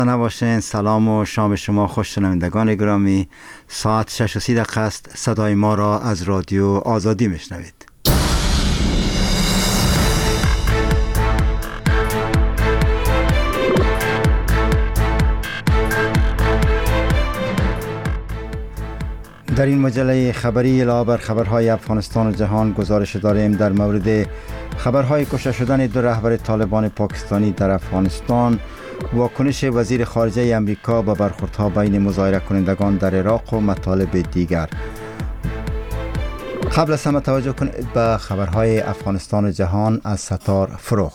نباشین. سلام و شام شما خوش شنوندگان گرامی. ساعت 6:30 است. صدای ما را از رادیو آزادی میشنوید. در این مجله خبری علاوه بر خبرهای افغانستان و جهان گزارش داریم در مورد خبرهای کشته شدن دو رهبر طالبان پاکستانی در افغانستان، واکنش وزیر خارجه امریکا به برخوردها بین مظاهره کنندگان در عراق و مطالب دیگر. قبل از همه توجه کنید به خبرهای افغانستان و جهان از ستار فروغ.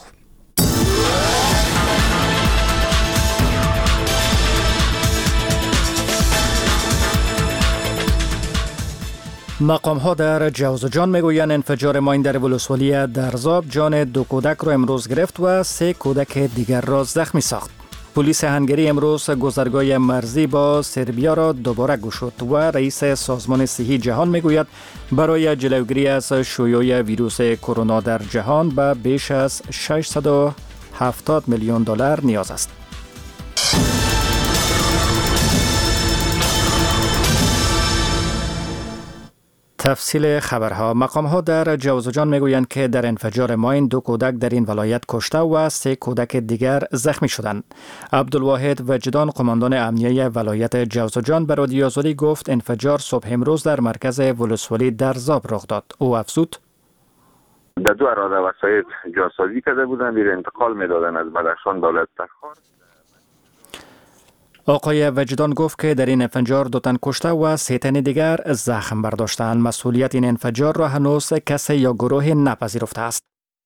مقام‌ها در جوزجان میگویند انفجار ماین در ولسوالی درزاب جان دو کودک را امروز گرفت و 3 کودک دیگر را زخمی ساخت. پلیس هنگری امروز گذرگاه مرزی با سربیا را دوباره گشود و رئیس سازمان صحی جهان میگوید برای جلوگیری از شیوع ویروس کرونا در جهان به بیش از 670 میلیون دلار نیاز است. تفصیل خبرها. مقام‌ها در جوزجان میگویند که در انفجار ماین 2 کودک در این ولایت کشته و 3 کودک دیگر زخمی شدند. عبدالواحد وجدان، قماندان امنیه ولایت جوزجان، به رادیو آزادی گفت انفجار صبح امروز در مرکز ولسوالی درزاب رخ داد. او افزود در 2 اراده وسایل جاسازی کرده بودند، میره انتقال میدادن از بدخشان دولت تخار. آقای وجدان گفت که در این انفجار 2 تن کشته و 3 تن دیگر زخم برداشتند. مسئولیت این انفجار را هنوز کسی یا گروه نپذیرفته است.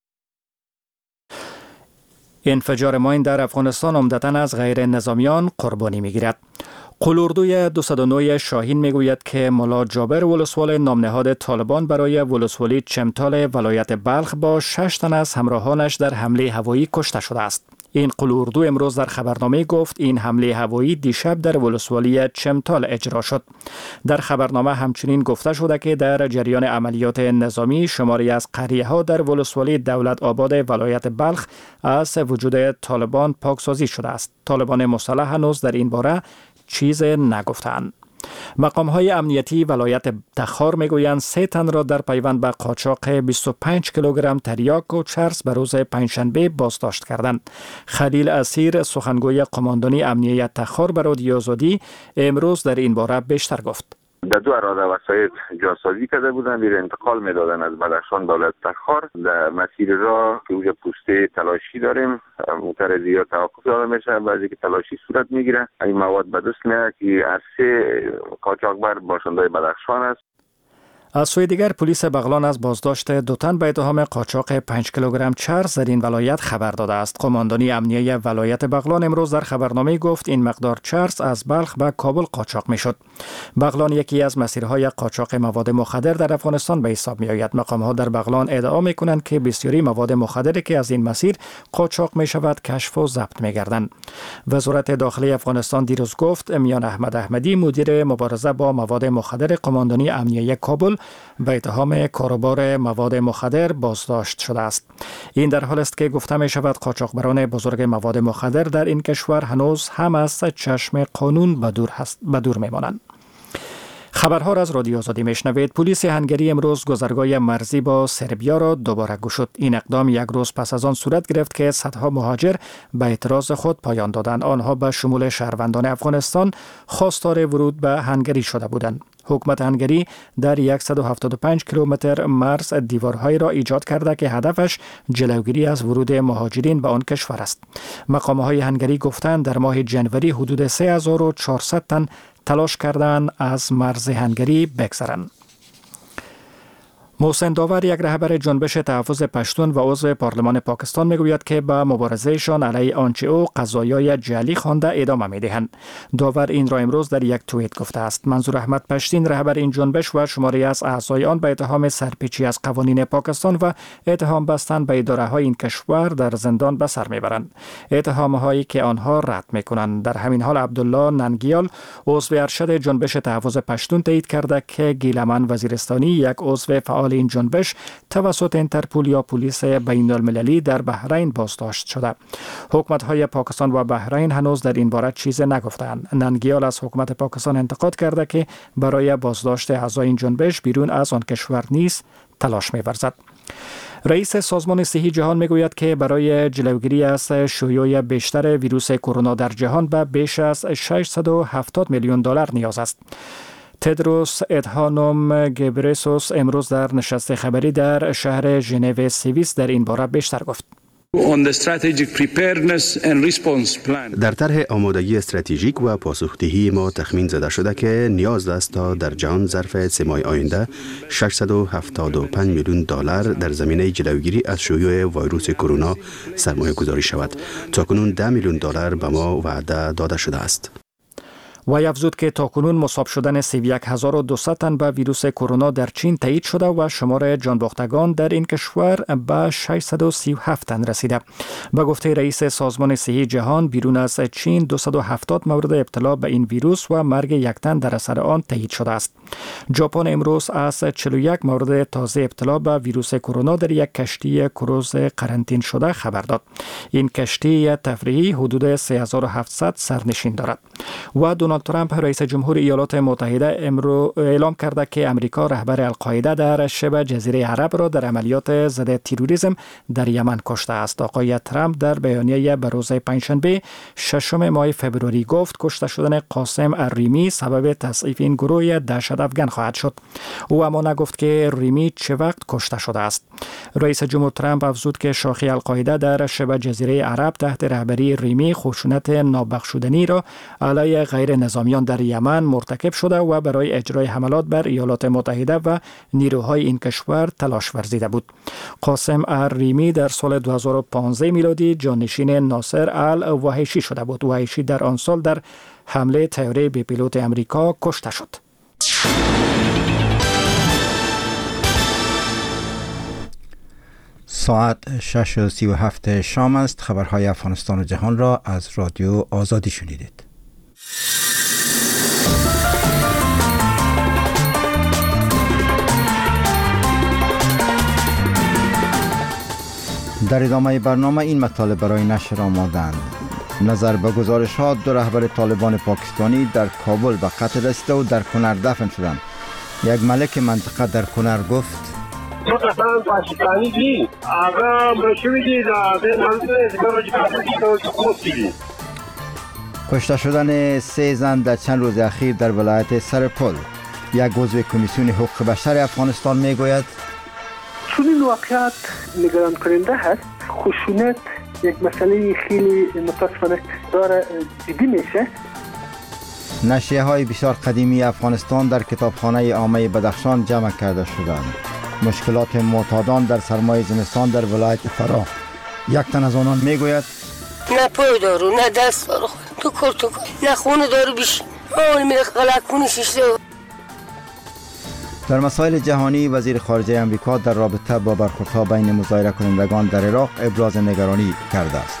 انفجار ماین در افغانستان عمدتاً از غیر نظامیان قربانی میگیرد. قلوردوی 209 شاهین میگوید که ملا جابر ولسوال نامنهاد طالبان برای ولسوالی چمتال ولایت بلخ با 6 تن از همراهانش در حمله هوایی کشته شده است. این قلوردو امروز در خبرنامه گفت این حمله هوایی دیشب در ولسوالی چمتال اجرا شد. در خبرنامه همچنین گفته شده که در جریان عملیات نظامی شماری از قریه‌ها در ولسوالی دولت آباد ولایت بلخ از وجود طالبان پاکسازی شده است. طالبان مسلح هنوز در این باره چیز نگفتند. مقام‌های امنیتی ولایت تخار میگویند 3 تن را در پیوند به قاچاق 25 کیلوگرم تریاک و چرس به روز پنجشنبه بازداشت کردند. خلیل اسیر، سخنگوی قماندانی امنیه تخار، به رادیو آزادی امروز در این باره بیشتر گفت. در 2 اراده وسایل جاسازی کرده بودند، میره انتقال میدادن از بدخشان دولت تخار. در مسیر راه که اونجا پوسته تلاشی داریم، موتر زیاد توقف داده میشه، بعضی که تلاشی صورت میگیره. این مواد به دست میاد که عرصه قاچاقبر باشنده بدخشان است. از سوی دیگر پلیس بغلان از بازداشت 2 تن به اتهام قاچاق 5 کیلوگرم چرس در این ولایت خبر داده است. قماندانی امنیه ولایت بغلان امروز در خبرنامه گفت این مقدار چرس از بلخ به کابل قاچاق میشد. بغلان یکی از مسیرهای قاچاق مواد مخدر در افغانستان به حساب می آید. مقام‌ها در بغلان ادعا می کنند که بسیاری مواد مخدری که از این مسیر قاچاق می شود کشف و ضبط می گردند. وزارت داخلی افغانستان دیروز گفت میان احمد احمدی، مدیر مبارزه با مواد مخدر قماندانی امنیه کابل، به اتهام کاروبار مواد مخدر بازداشت شده است. این در حال است که گفته می شود قاچاقبران بزرگ مواد مخدر در این کشور هنوز هم از چشم قانون به دور می مانند. خبرها را از رادیو آزادی میشنوید. پلیس هنگری امروز گذرگاه مرزی با سربیا را دوباره گشود. این اقدام یک روز پس از آن صورت گرفت که صدها مهاجر به اعتراض خود پایان دادند. آنها به شمول شهروندان افغانستان خواستار ورود به هنگری شده بودند. حکومت هنگری در 175 کیلومتر مرز دیوارهایی را ایجاد کرده که هدفش جلوگیری از ورود مهاجرین به آن کشور است. مقام‌های هنگری گفتند در ماه جنوری حدود 3400 تن تلاش کردند از مرز هنگری بگذرند. محسن داور، یک رهبر جنبش تحفظ پشتون و عضو پارلمان پاکستان، میگوید که با مبارزهشان علیه آنچه او قضایای جعلی خوانده ادامه میدهند. داور این را امروز در یک توییت گفته است. منظور احمد پشتین، رهبر این جنبش و شماری از اعضای آن، به اتهام سرپیچی از قوانین پاکستان و اتهام بستن به اداره‌های این کشور در زندان به سر میبرند. اتهام‌هایی که آنها رد میکنند. در همین حال عبدالله ننگیال، عضو ارشد جنبش تحفظ پشتون، تایید کرده که گیلمن وزیرستانی، یک عضو فعال فعال این جنبش توسط اینترپول یا پلیس بین المللی در بحرین بازداشت شده. حکومت‌های پاکستان و بحرین هنوز در این باره چیز نگفتند. ننگیال از حکومت پاکستان انتقاد کرده که برای بازداشت اعضای این جنبش بیرون از آن کشور نیز تلاش می‌ورزد. رئیس سازمان صحی جهان میگوید که برای جلوگیری از شیوع بیشتر ویروس کرونا در جهان به بیش از 670 میلیون دلار نیاز است. تدروس ادهانوم گبرسوس امروز در نشست خبری در شهر ژنو سوئیس در این باره بیشتر گفت. در طرح آمادگی استراتژیک و پاسخدهی ما تخمین زده شده که نیاز است تا در جهان ظرف 3 ماه آینده 675 میلیون دلار در زمینه جلوگیری از شیوع ویروس کرونا سرمایه گذاری شود. تاکنون 10 میلیون دلار به ما وعده داده شده است. وی افزود که تاکنون مصاب شدن 31200 تن به ویروس کرونا در چین تایید شده و شمار جانباختگان در این کشور به 637 تن رسیده. به گفته رئیس سازمان صحی جهان، بیرون از چین 270 مورد ابتلا به این ویروس و مرگ 1 تن در اثر آن تایید شده است. ژاپن امروز از 41 مورد تازه ابتلا به ویروس کرونا در یک کشتی کروز قرنطینه شده خبر داد. این کشتی تفریحی حدود 3700 سرنشین دارد. و دونالد ترامپ رئیس جمهور ایالات متحده امروز اعلام کرده که امریکا رهبر القاعده در شبه جزیره عرب را در عملیات ضد تروریسم در یمن کشته است. آقای ترامپ در بیانیه به روز پنجشنبه 6 ماه فوریه گفت کشته شدن قاسم الریمی سبب تضعیف این گروه دهشت افغان خواهد شد. او اما نگفت که ریمی چه وقت کشته شده است. رئیس جمهور ترامپ افزود که شاخه القاعده در شبه جزیره عرب تحت رهبری ریمی خشونت نابخشودنی را علیه غیر نظامیان در یمن مرتکب شده و برای اجرای حملات بر ایالات متحده و نیروهای این کشور تلاش ورزیده بود. قاسم الریمی در سال 2015 میلادی جانشین ناصر الوحیشی شده بود. وحیشی در آن سال در حمله طیاره بی پیلوت امریکا کشته شد. ساعت 6:37 شام است. خبرهای افغانستان و جهان را از رادیو آزادی شنیدید. در ادامه برنامه این مطالب برای نشر آمادند. نظر به گزارش ها، 2 رهبر طالبان پاکستانی در کابل به قتل رسیده و در کنر دفن شدند. یک ملک منطقه در کنر گفت کشته شدن 3 زن در چند روز اخیر در ولایت سرپل. یک عضو کمیسیون حقوق بشر افغانستان میگوید چون این واقعیت نگران کننده هست. خشونت یک مسئله خیلی متاسفانه داره جدی میشه. نشریه های بسیار قدیمی افغانستان در کتابخانه عامه بدخشان جمع کرده شدند. مشکلات معتادان در سرمای زمستان در ولایت فراه. یک تن از آنان میگوید نه پای دارو، نه دست دارو، تو کن، نه خونه دارو بیش اول میره غلط کنی شیشته. در مسائل جهانی، وزیر خارجه امریکا در رابطه با برخوردها بین مظاهره کنندگان در عراق ابراز نگرانی کرده است.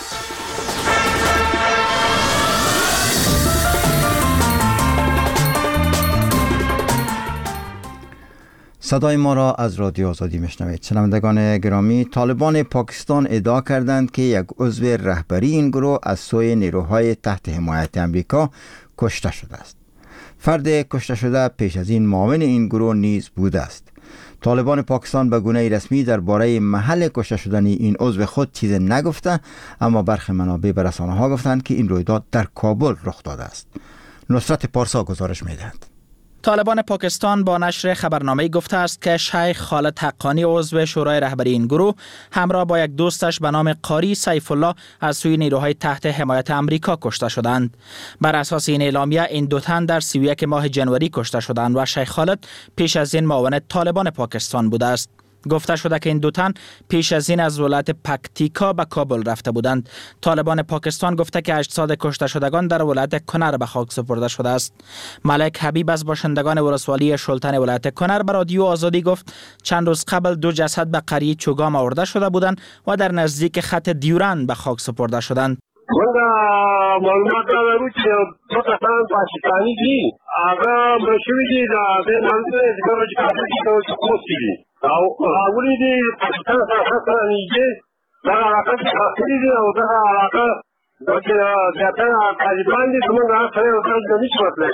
صدای ما را از رادیو آزادی میشنوید. شنوندگان گرامی، طالبان پاکستان ادعا کردند که یک عضو رهبری این گروه از سوی نیروهای تحت حمایت امریکا کشته شده است. فرد کشته شده پیش از این معاون این گروه نیز بوده است. طالبان پاکستان به گونه رسمی درباره محل کشته شدن این عضو خود چیز نگفته، اما برخی منابع به رسانه‌ها گفتند که این رویداد در کابل رخ داده است. نصرت پارسا گزارش می‌دهد. طالبان پاکستان با نشر خبرنامه گفته است که شیخ خالد حقانی عضو شورای رهبری این گروه همراه با یک دوستش به نام قاری سیف الله از سوی نیروهای تحت حمایت امریکا کشته شدند. بر اساس این اعلامیه این 2 تن در 31 ماه جنوری کشته شدند و شیخ خالد پیش از این معاون طالبان پاکستان بوده است. گفته شده که این 2 تن پیش از این از ولایت پکتیکا به کابل رفته بودند. طالبان پاکستان گفته که اجساد کشته شدگان در ولایت کنر به خاک سپرده شده است. ملک حبیب از باشندگان ولسوالی شلتن ولایت کنر به رادیو آزادی گفت چند روز قبل 2 جسد به قریه چوگام آورده شده بودند و در نزدیک خط دیورند به خاک سپرده شدند. معلومات دارو چې دو کسان پاکستانی دي هغه مشوي دي د منځ د ځکه چې کوم څه اولی دی پاکستان سره نیجه دا علاقه چې حاصلې دي او دغه علاقه چې زیاتره طالبان دي زموږ هغه سره ورته نشي وتلی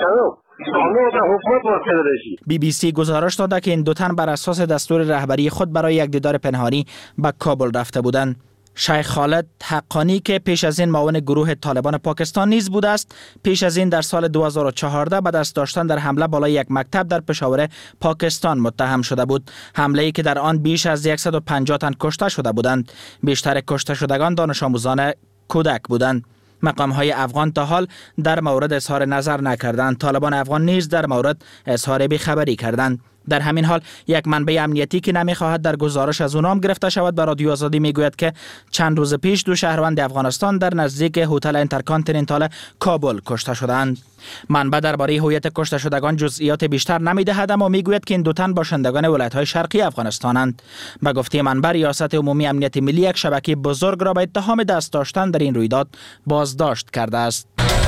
که بی بی سی گزارش داده که این دو تن بر اساس دستور رهبری خود برای یک دیدار پنهانی به کابل رفته بودند. شیخ خالد حقانی که پیش از این معاون گروه طالبان پاکستان نیز بوده است، پیش از این در سال 2014 به دست داشتن در حمله بالای یک مکتب در پشاور پاکستان متهم شده بود. حمله‌ای که در آن بیش از 150 تن کشته شده بودند. بیشتر کشته شدگان دانش آموزان کودک بودند. مقام‌های افغان تا حال در مورد اظهار نظر نکردند. طالبان افغان نیز در مورد اظهار بی‌خبری کردند. در همین حال یک منبع امنیتی که نمی‌خواهد در گزارش از او نام گرفته شود به رادیو آزادی میگوید که چند روز پیش دو شهروند افغانستان در نزدیک هتل اینترکانتیننتال کابل کشته شدند. منبع درباره هویت کشته شدگان جزئیات بیشتر نمی‌دهد، اما میگوید که این دو تن باشندگان ولایت‌های شرقی افغانستانند. به گفته منبع، ریاست عمومی امنیت ملی یک شبکه بزرگ را به اتهام دست داشتن در این رویداد بازداشت کرده است.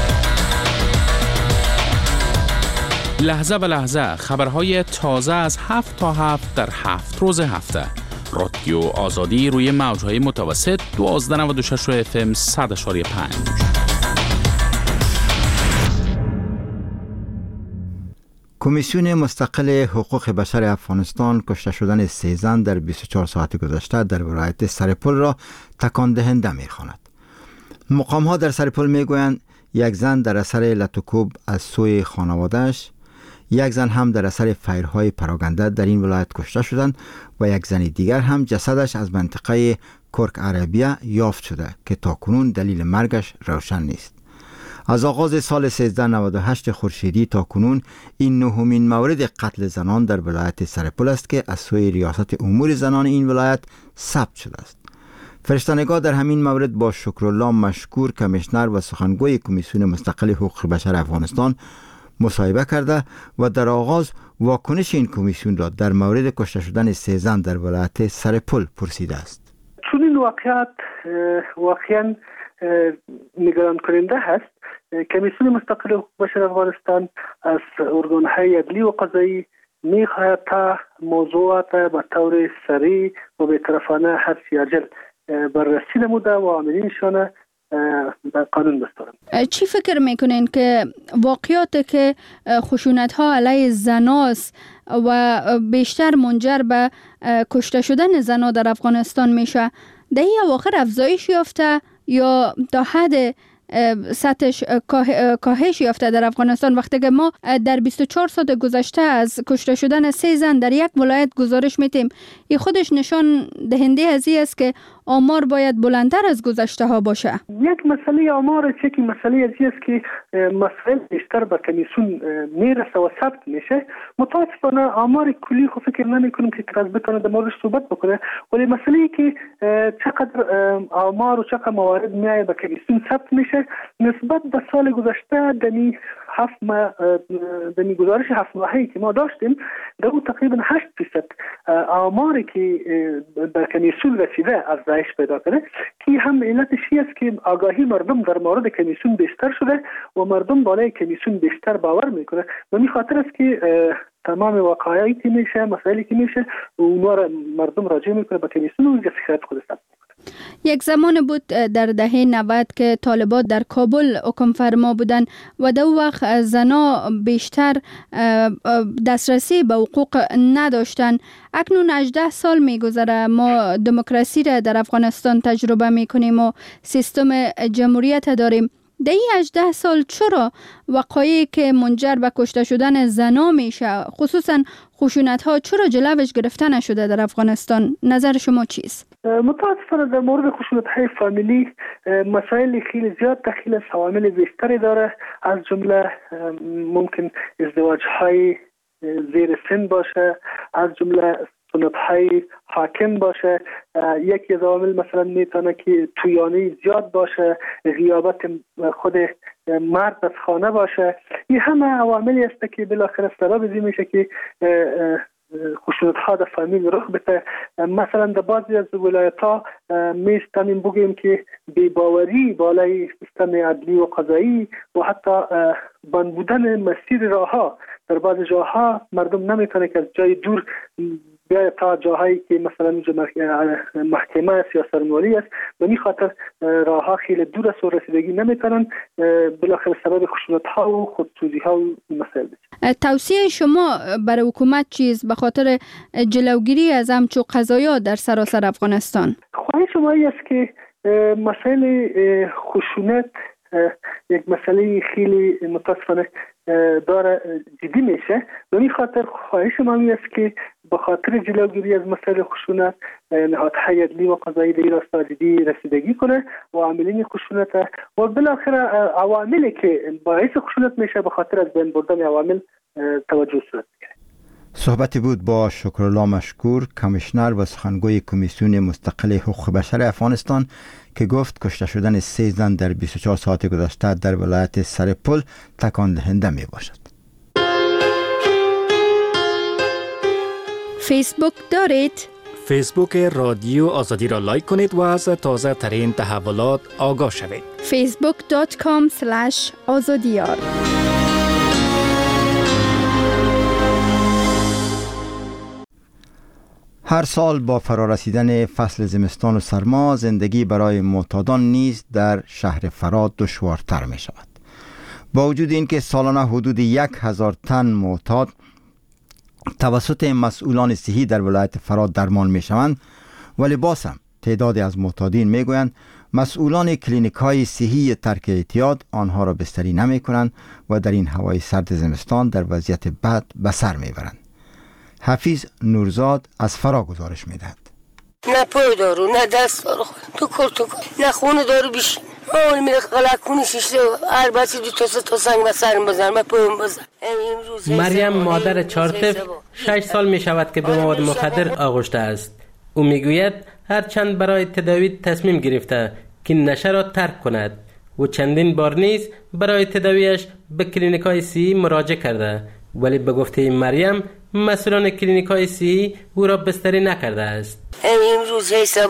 لحظه به لحظه خبرهای تازه از 7 تا 7 در 7 روز هفته. رادیو آزادی روی موجهای متوسط 1296 FM 100.5. کمیسیون مستقل حقوق بشر افغانستان کشته شدن 3 زن در 24 ساعت گذشته در ولایت سرپل را تکان دهنده می‌خواند. مقام‌ها در سرپل می‌گویند یک زن در اثر لطوکوب از سوی خانواده‌اش، یک زن هم در اثر فیرهای پراگنده در این ولایت کشته شدند و یک زن دیگر هم جسدش از منطقه کرک عربیه یافت شده که تاکنون دلیل مرگش روشن نیست. از آغاز سال 1398 خورشیدی تا کنون این نهمین مورد قتل زنان در ولایت سرپل است که از سوی ریاست امور زنان این ولایت ثبت شده است. فرشته‌نگار در همین مورد با شکرالله مشکور کمیشنر و سخنگوی کمیسیون مستقل حقوق بشر افغانستان مصاحبه کرده و در آغاز واکنش این کمیسیون را در مورد کشته شدن 3 زن در ولایت سرپل پرسیده است. چون این واقعیت واقعا نگران کننده هست، کمیسیون مستقل حقوق بشر افغانستان از ارگان‌های عدلی و قضایی می‌خواهد تا موضوعات به طور سریع و بی‌طرفانه حرفی عاجل بررسی نموده و عاملینشان به قانون بسپارند. چی فکر میکنین که واقعیاتی که خشونت‌ها علیه زناست و بیشتر منجر به کشته شدن زنها در افغانستان میشه، در این اواخر افزایش یافته یا تا حد سطحش کاهش یافته در افغانستان، وقتی که ما در 24 ساعت گذشته از کشته شدن 3 زن در یک ولایت گزارش میتیم، این خودش نشان دهنده از این است که آمار باید بلندتر از گذشته ها باشه. یک مسئله آمار چه که مسئله از این است که مسائل بیشتر به کمیسیون میرسه و ثبت میشه. متاسفانه آمار کلی خو فکر نمی کنم که کس بتونه در موردش صحبت بکنه، ولی مسئله ای که چقدر آمار و چقدر موارد میایه به کمیسیون ثبت میشه نسبت به سال گذشته دمی گزارش 7 ماهه‌ای که ما داشتیم در اون تقریبا 8% آماری که به کمیسیون رسیده افزایش پیدا کرده، که هم علتش است که آگاهی مردم در مورد کمیسیون بیشتر شده و مردم بالای کمیسیون بیشتر باور میکنه و این خاطر است که تمام وقایعی که میشه، مسائلی که میشه اونها را مردم راجع میکنه به کمیسیون و جسارت خود است. یک زمان بود در دهه 90 که طالبان در کابل حکم فرما بودن و در وقت زنا بیشتر دسترسی به حقوق نداشتن. اکنون 18 سال میگذره ما دموکراسی را در افغانستان تجربه میکنیم و سیستم جمهوریت داریم. در این 18 سال چرا وقایعی که منجر به کشته شدن زنا میشه، خصوصا خشونت ها، چرا جلوش گرفته نشده در افغانستان؟ نظر شما چیست؟ متاسفانه در مورد خشونت های فامیلی مسائل خیلی زیاد دخیل است، عوامل بیشتری داره، از جمله ممکن ازدواج های زیر سن باشه، از جمله سنت های حاکم باشه، یکی از عوامل مثلا میتونه که تویانی زیاد باشه، غیابت خود مرد از خانه باشه. این همه عواملی است که بالاخره سبب این میشه که خشونت ها در فامیل رخ بده. مثلا در بعضی از ولایت ها میستانیم بگیم که بی‌باوری بالای سیستم عدلی و قضایی و حتی بند بودن مسیر راه ها. در بعضی جاها مردم نمیتونه که از جای دور بیا تا جاهایی که مثلا محکمه است یا سرمالی است، به این خاطر راه ها خیلی دور است و رسیدگی نمیکنن، بالاخره سبب خشونت ها و خودسوزی ها و مسائل. توصیه شما برای حکومت چیز به خاطر جلوگیری از همچو قضایا در سراسر افغانستان؟ خواهش شما است که مسائل خشونت یک مسئله خیلی متاسفانه داره جدی میشه. به این خاطر خواهش ما است که به خاطر جلوگیری از مسائل خشونت نهادهای عدلی و قضایی در راستا جدی رسیدگی کنه و عاملین خشونت و بالاخره عواملی که باعث خشونت میشه به خاطر از بین بردن عوامل توجه صورت بگیره. صحبتی بود با شکرالله مشکور، کمیشنر و سخنگوی کمیسیون مستقل حقوق بشر افغانستان که گفت کشته شدن 3 زن در 24 ساعت گذشته در ولایت سرپل تکان دهنده می باشد. فیسبوک دارید؟ فیسبوک رادیو آزادی را لایک کنید و از تازه ترین تحولات آگاه شوید. facebook.com/azadiyar. هر سال با فرارسیدن فصل زمستان و سرما زندگی برای معتادان نیز در شهر فرا دشوارتر می شود. با وجود اینکه سالانه حدود 1000 تن معتاد توسط مسئولان صحی در ولایت فرا درمان می شوند، ولی باز هم تعدادی از معتادین می گویند مسئولان کلینیک های صحی ترک اعتیاد آنها را بستری نمی کنند و در این هوای سرد زمستان در وضعیت بد به سر می برند. حفیظ نورزاد از فرا گزارش می دهد. نه پای دارو، نه دست دارو، تو کن، نه خونه دارو بیشین. اول میره قلقونی شیشته هر بچه 2 تا 3 تا سنگ به سرم بزن، من پایم بزن. مریم مادر 4 طفل 6 سال می شود که به مواد مخدر آغشته است. او می گوید هرچند برای تداوی تصمیم گرفته که نشه را ترک کند و چندین بار نیز برای تداویش به کلینیکای صحی مراجعه کرده، ولی به گفته مریم مسئولان کلینیکای صحی او را بستری نکرده است. امروز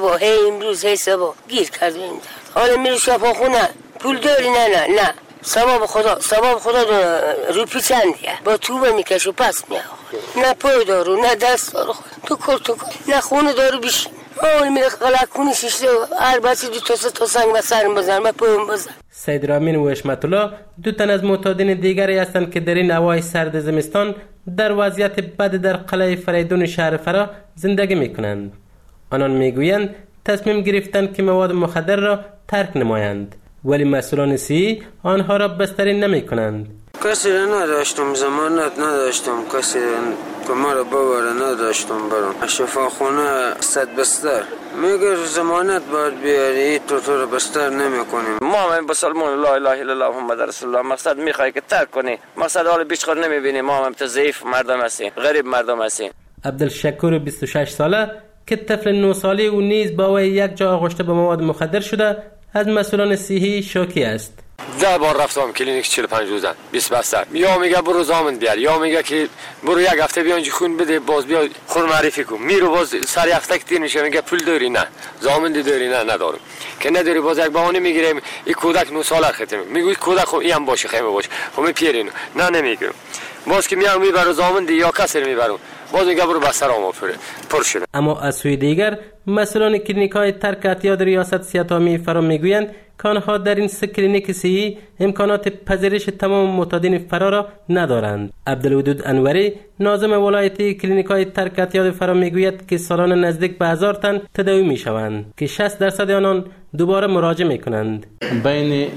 هی سبا گیر کرده این درد. حالا میره شفاخونه پول داری؟ نه ثواب خدا رو پیچندیه با توبه میکش و پس میاد. نه پای دارو، نه دست دارو، تو کن، نه خونه دارو بیشین. اول میره قلقونی شیشته هر بچه 2 تا 3 تا سنگ به سرم بزن، من پایم بزن. سید رامین و حشمت الله 2 تن از معتادین دیگری هستند که در این هوای سرد زمستان در وضعیت بد در قلعه فریدون شهر فرا زندگی میکنند. آنان میگویند تصمیم گرفتند که مواد مخدر را ترک نمایند، ولی مسئولان صحی آنها را بستری نمیکنند. کسی را نداشتم، ضمانت نداشتم، کسی که ما را ببره نداشتم. برام شفاخونه 100 بستر میگه ضمانت باید بیاری، تو را بستر نمیکنیم. ما هم بسلمان لا اله الا الله محمد رسول الله مقصد میخوای که ترک کنی، مقصد حال بیچاره نمیبینی. ما هم تو ضعیف مردم هستیم، غریب مردم هستیم. عبدالشکور 26 ساله که طفل 9 ساله او نیز با وی یک جا آغشته به مواد مخدر شده از مسئولان صحی شوکی است. 10 بار رفتم کلینیک 45 روزه 20 بستر، یا میگه برو زامن بیار، یا میگه که برو 1 هفته بیا اینجا خون بده، باز بیا خون معرفی کن. میرو باز سر هفته که تیر میشه میگه پول داری؟ نه. زامن داری؟ نه ندارم. که نداری باز یک بهانه میگیریم این کودک 9 ساله ختم میگوی کودک خب این باشه خیمه باشه، خب میپیرین نه نمیگیرم. باز که میام میبرم زامن یا کسر میبرم، باز میگه برو بسترامو پر شده. اما از سوی دیگر مسئولان کلینیک‌های ترک اعتیاد ریاست سیاتامی فرا میگویند که آنها در این 3 کلینیک صحی امکانات پذیرش تمام معتادین فرا را ندارند. عبدالودود انوری ناظم ولایتی کلینیک‌های ترک اعتیاد فرا میگوید که سالانه نزدیک به 1000 تن تداوی میشوند که 60% آنان دوباره مراجعه میکنند. بین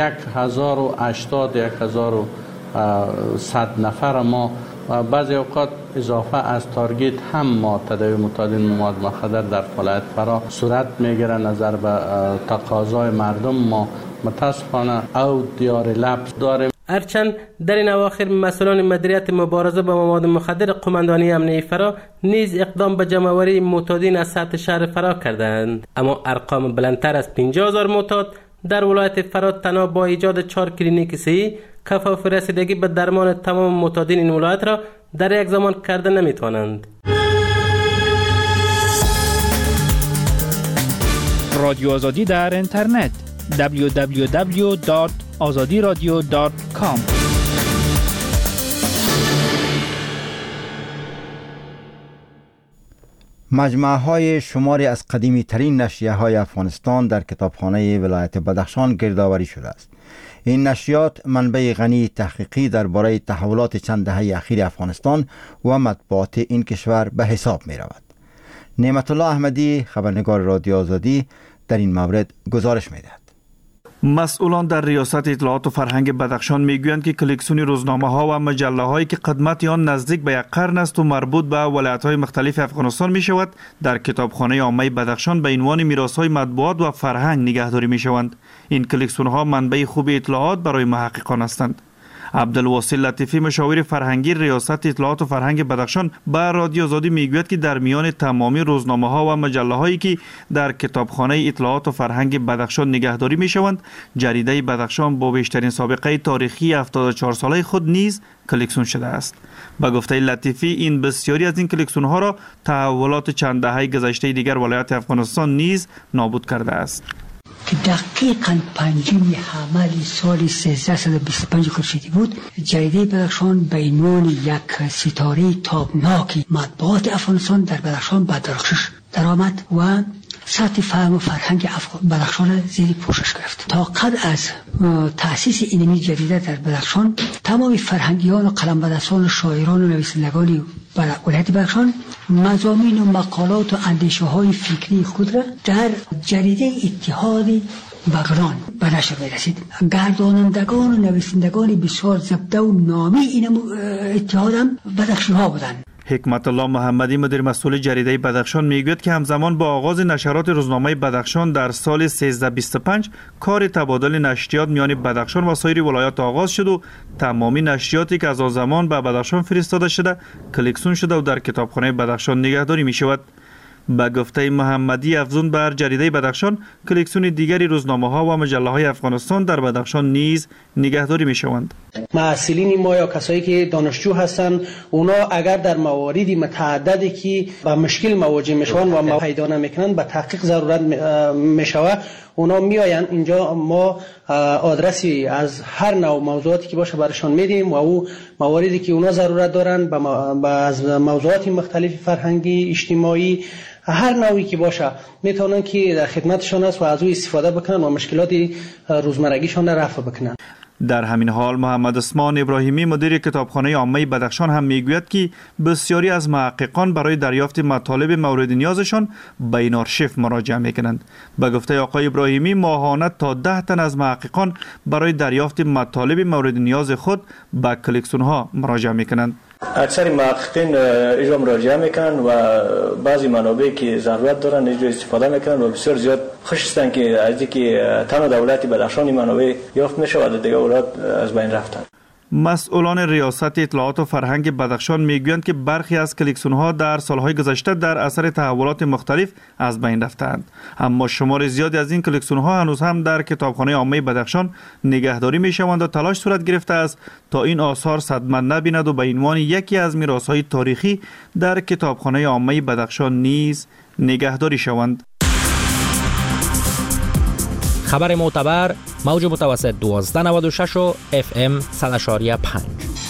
1080 1100 نفر ما بعضی اوقات اضافه از تارگت هم ما تداوی معتادین مواد مخدر در ولایت فرا صورت میگیره. نظر به تقاضای مردم ما متاسفانه او دیار لبس داریم. هرچند در این اواخر مسئولان مدیریت مبارزه با مواد مخدر قماندانی امنیه فرا نیز اقدام به جمع‌آوری معتادین از سطح شهر فرا کردند، اما ارقام بلندتر از 50,000 معتاد در ولایت فرا تنها با ایجاد 4 کلینیک صحی کفاف رسیدگی به درمان تمام معتادین این ولایت را در یک زمان کرده نمیتوانند. رادیو آزادی در اینترنت www.azadiradio.com. مجموعه های شماری از قدیمی ترین نشریه های افغانستان در کتابخانه ولایت بدخشان گردآوری شده است. این نشریات منبع غنی تحقیقی درباره تحولات چند دهه اخیر افغانستان و مطبوعات این کشور به حساب می رود. نعمت الله احمدی، خبرنگار رادیو آزادی، در این مورد گزارش می دهد. مسئولان در ریاست اطلاعات و فرهنگ بدخشان میگویند که کلکسیون روزنامه ها و مجله هایی که قدمت آن نزدیک به 1 قرن است و مربوط به ولایت های مختلف افغانستان می شود، در کتابخانه عامه بدخشان به عنوان میراث های مطبوعات و فرهنگ نگهداری می شوند. این کلکسیون ها منبع خوب اطلاعات برای محققان هستند. عبدالواصل لطیفی، مشاور فرهنگی ریاست اطلاعات و فرهنگ بدخشان، به رادیو آزادی میگوید که در میان تمامی روزنامه ها و مجله هایی که در کتابخانه اطلاعات و فرهنگ بدخشان نگهداری می شوند، جریده بدخشان با بیشترین سابقه تاریخی 74 ساله خود نیز کلکسیون شده است. به گفته لطیفی، این بسیاری از این کلکسیون ها را تحولات چند دهه گذشته دیگر ولایت افغانستان نیز نابود کرده است. که دقیقاً 5 حمل سال 1325 خورشیدی بود، جریده بدخشان به عنوان یک ستاره تابناک مطبوعات افغانستان در بدخشان به درخشش درآمد و سطح فهم و فرهنگ بدخشان زیر پوشش گرفت. تا قبل از تأسیس این جریده در بدخشان، تمام فرهنگیان و قلمبدستان و شاعران و نویسندگان ولایت بدخشان مضامین و مقالات و اندیشه های فکری خود را در جریده اتحاد بغلان به نشر می‌رسید. گردانندگان و نویسندگان بسیار زبده و نامی این اتحاد هم بدخشانی ها بودند. حکمت الله محمدی، مدیر مسئول جریده بدخشان، میگوید که همزمان با آغاز نشرات روزنامه بدخشان در سال 1325 کار تبادل نشریات میان بدخشان و سایر ولایات آغاز شد و تمامی نشریاتی که از آن زمان به بدخشان فرستاده شده کلکسیون شده و در کتابخانه بدخشان نگهداری می شود. به گفته محمدی، افزون بر جریده بدخشان، کلکسیون دیگری روزنامه ها و مجله های افغانستان در بدخشان نیز نگهداری می شوند. محصلین ما یا کسایی که دانشجو هستند، اونا اگر در مواردی متعددی که با مشکل مواجه میشوند و ما پیدا نمیکنند، به تحقیق ضرورت میشود، اونا میآیند اینجا، ما آدرسی از هر نوع موضوعاتی که باشه برشان میدیم و او مواردی که اونا ضرورت دارند از موضوعات مختلف فرهنگی، اجتماعی، هر نوعی که باشه میتونن که در خدمتشان است و از او استفاده بکنن و مشکلات روزمرگیشان را رفع بکنن. در همین حال محمد عثمان ابراهیمی، مدیر کتابخانه عامه بدخشان، هم میگوید که بسیاری از محققان برای دریافت مطالب مورد نیازشان به این آرشیو مراجعه میکنند. به گفته آقای ابراهیمی، ماهانه تا 10 تن از محققان برای دریافت مطالب مورد نیاز خود به کلکسیون ها مراجعه میکنند. اکثر محققین اینجا مراجعه میکنن و بعضی منابعی که ضرورت دارن اینجا استفاده میکنن و بسیار زیاد خوش هستن که از اینکه تنها دولت بدخشان منابع یافت میشه و دیگه ولایت از بین رفتن. مسئولان ریاست اطلاعات و فرهنگ بدخشان میگویند که برخی از کلکسیون ها در سالهای گذشته در اثر تحولات مختلف از بین رفتند، اما شمار زیادی از این کلکسیون ها هنوز هم در کتابخانه عامه بدخشان نگهداری می شوند و تلاش صورت گرفته است تا این آثار صدمه نبیند و به عنوان یکی از میراث های تاریخی در کتابخانه عامه بدخشان نیز نگهداری شوند. خبر معتبر، موج متوسط 1296 و FM 100.5.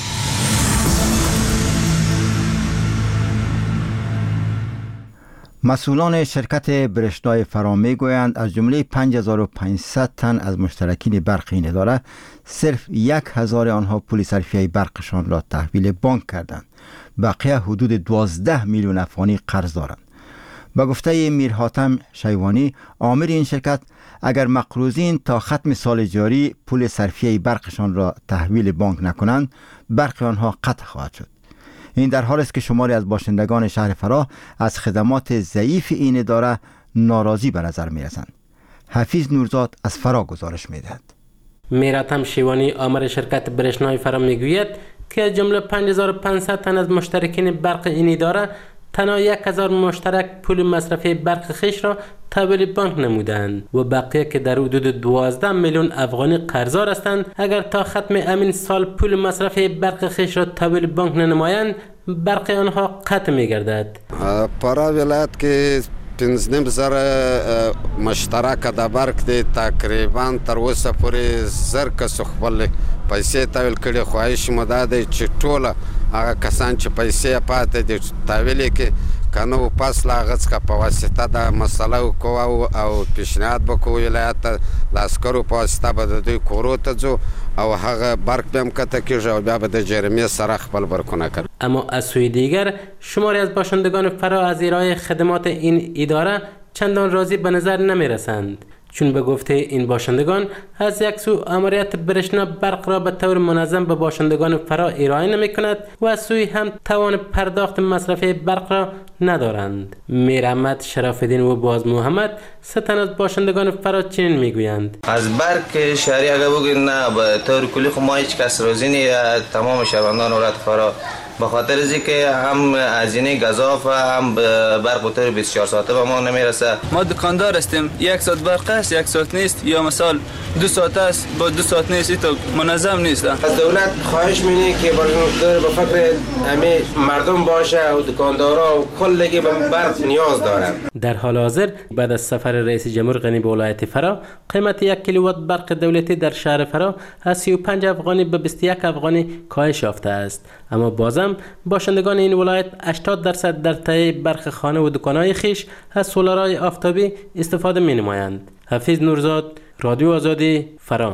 مسئولان شرکت برشتای فرا میگویند از جمله 5500 تن از مشترکین برق این اداره صرف 1000 آنها پول صرفیه برقشان را تحویل بانک کردند. بقیه حدود 12 میلیون افغانی قرض دارند. به گفته میر حاتم شیوانی، آمر این شرکت، اگر مقروضین تا ختم سال جاری پول صرفیه برقشان را تحویل بانک نکنند، برق آنها قطع خواهد شد. این در حالی است که شماری از باشندگان شهر فرا از خدمات ضعیف این اداره ناراضی به نظر می رسند. حفیظ نورزاد از فرا گزارش می دهد. میراتم شیوانی، آمر شرکت برشنای فرا می گوید که از جمله 5500 تن از مشترکین برق این اداره تنها 1000 مشترک پول مصرفی برق خویش را تحویل بانک نمودند و بقیه که در حدود 12 میلیون افغانی قرضدار هستند، اگر تا ختم امین سال پول مصرفی برق خویش را تحویل بانک ننمایند، برق آنها قطع می‌گردد. فرا ولایت که 15,000 مشترک د برق دی، تقریبا تر اوسه پورې 1000 کسو خپل پیسې تحویل کړي. خواهش مو دا دی چې ټوله هغه کسان چې پیسې پاتې دي تحویل کړي، کنه و پس لاغت که په واسطه د مسله وکوو او پیشنهاد بکو ولایت د عسکرو په واسطه به د دوی کورو ته ځو او هغه برق به هم کته کېږي او بیا به د جرمې سره خپل برقونه کړي. اما از سوی دیگر شماری از باشندگان فرا از ارائه خدمات این اداره چندان راضی به نظر نمی رسند، چون به گفته این باشندگان از یک سو امریت برشنا برق را به طور منظم به باشندگان فرا ارائه نمی کند و از سوی هم توان پرداخت مصرف برق را ندارند. میر احمد شراف‌الدین و باز محمد سه تن از باشندگان فرا چنین میگویند: از برق شهری اگر بگید نه به طور کلی خب ما هیچ کس راضی نی، تمام شهروندان ولایت فرا به خاطر از اینکه هم هزینه گزاف هم برق به طور 24 ساعته به ما نمیرسه. ما دکاندار هستیم، یک ساعت برق است یک ساعت نیست، یا مثلا 2 ساعت است با 2 ساعت نیست، تو منظم نیست. از دولت خواهش می‌کنیم که به فکر همه مردم باشه و دکاندارا و کلگی به برق نیاز دارن. در حال حاضر بعد از سفر رئیس جمهور غنی به ولایت فرا قیمت 1 کیلووات برق دولتی در شهر فرا از 35 افغانی به 21 افغانی کاهش یافته است، اما بازم باشندگان این ولایت 80% در تهیه برق خانه و دکان‌های خیش از سولارهای آفتابی استفاده می‌نمایند. حفیظ نورزاد، رادیو آزادی، فرا.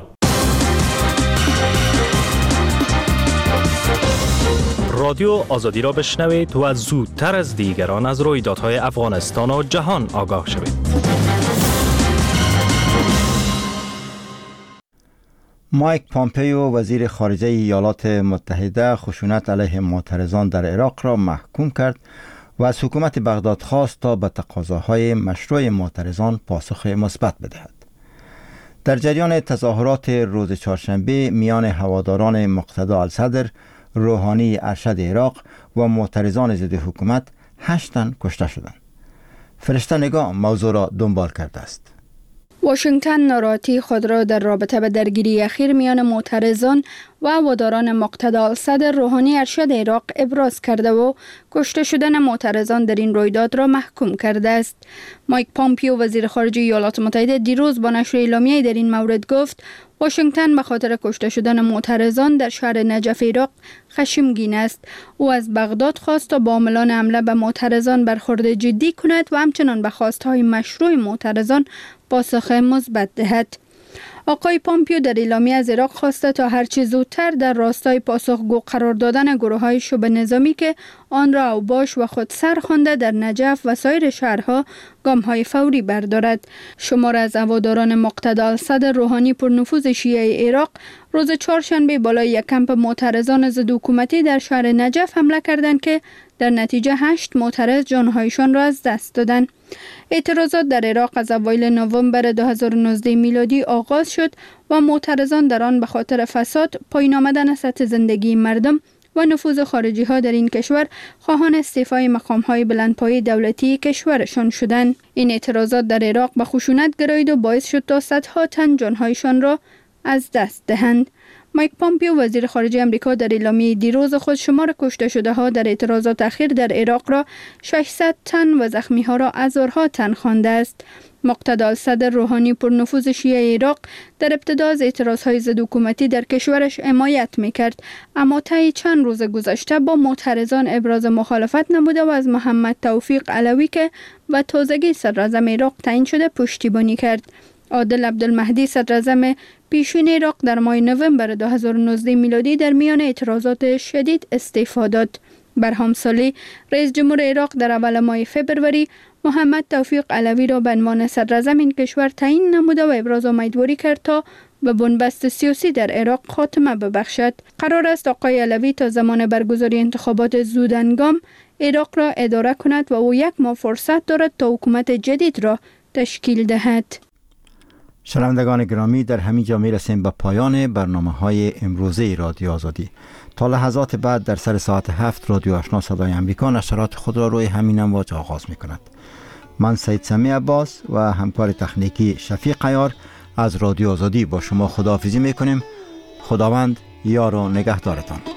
رادیو آزادی را بشنوید و زودتر از دیگران از رویدادهای افغانستان و جهان آگاه شوید. مایک پامپیو وزیر خارجه ایالات متحده خشونت علیه معترضان در عراق را محکوم کرد و از حکومت بغداد خواست تا به تقاضاهای مشروع معترضان پاسخ مثبت بدهد. در جریان تظاهرات روز چهارشنبه میان هواداران مقتدا الصدر، روحانی ارشد عراق و معترضان ضد حکومت 8 تن کشته شدند. فرشته نگاه موضوع را دنبال کرده است. واشنگتن ناراحتی خود را در رابطه به درگیری اخیر میان معترضان و هواداران مقتدا الصدر، روحانی ارشد عراق ابراز کرده و کشته شدن معترضان در این رویداد را محکوم کرده است. مایک پامپیو وزیر خارجه ایالات متحده دیروز با نشر اعلامیه‌ای در این مورد گفت واشنگتن به خاطر کشته شدن معترضان در شهر نجف عراق خشمگین است. او از بغداد خواست تا با عاملان حمله به معترضان برخورد جدی کند و همچنان به خواستهای مشروع معترضان پاسخ مثبت دهد. آقای پامپیو در اعلامیه از عراق خواسته تا هرچه زودتر در راستای پاسخگو قرار دادن گروه‌های شبه نظامی که آن را اوباش و خود سر خوانده در نجف و سایر شهرها گام‌های فوری بردارد. شمار از هواداران مقتدا الصدر، روحانی پرنفوذ شیعه عراق، روز چهارشنبه بالای یک کمپ معترضان ضد حکومتی در شهر نجف حمله کردند که در نتیجه 8 معترض جانهایشان را از دست دادند. اعتراضات در عراق از اوایل نوامبر 2019 میلادی آغاز شد و معترضان در آن به خاطر فساد، پایین آمدن سطح زندگی مردم و نفوذ خارجی ها در این کشور خواهان استعفای مقام های بلندپایه دولتی کشورشان شدند. این اعتراضات در عراق به خشونت گرایید و باعث شد تا صدها تن جانهایشان را از دست دهند. مایک پامپیو وزیر خارجه امریکا در اعلامیه دیروز خود شمار کشته شده ها در اعتراضات اخیر در عراق را 600 تن و زخمی ها را هزارها تن خوانده است. مقتدا الصدر، روحانی پرنفوذ شیعه عراق، در ابتدا از اعتراضهای ضد حکومتی در کشورش حمایت میکرد، اما طی چند روز گذشته با معترضان ابراز مخالفت نموده و از محمد توفیق علوی که به تازگی صدراعظم عراق تعیین شده پشتیبانی کرد. عادل عبدالمهدی صدراعظم پیشین عراق در ماه نوامبر 2019 میلادی در میان اعتراضات شدید استعفا داد. برهام صالح رئیس جمهور عراق در اول ماه فبروری محمد توفیق علوی را به عنوان صدراعظم این کشور تعیین نموده و ابراز امیدواری کرد تا به بنبست سیاسی در عراق خاتمه ببخشد. قرار است آقای علوی تا زمان برگزاری انتخابات زودهنگام عراق را اداره کند و او 1 ماه فرصت دارد تا حکومت جدید را تشکیل دهد. شنوندگان گرامی، در همین جا میرسیم به پایان برنامه‌های امروزه رادیو آزادی. تا لحظات بعد در سر ساعت 7 رادیو آشنا صدای امریکا نشرات خود را روی همین امواج آغاز می‌کند. من سید سمی عباس و همکار تکنیکی شفیق عیار از رادیو آزادی با شما خداحافظی می‌کنیم. خداوند یار و نگهدارتان.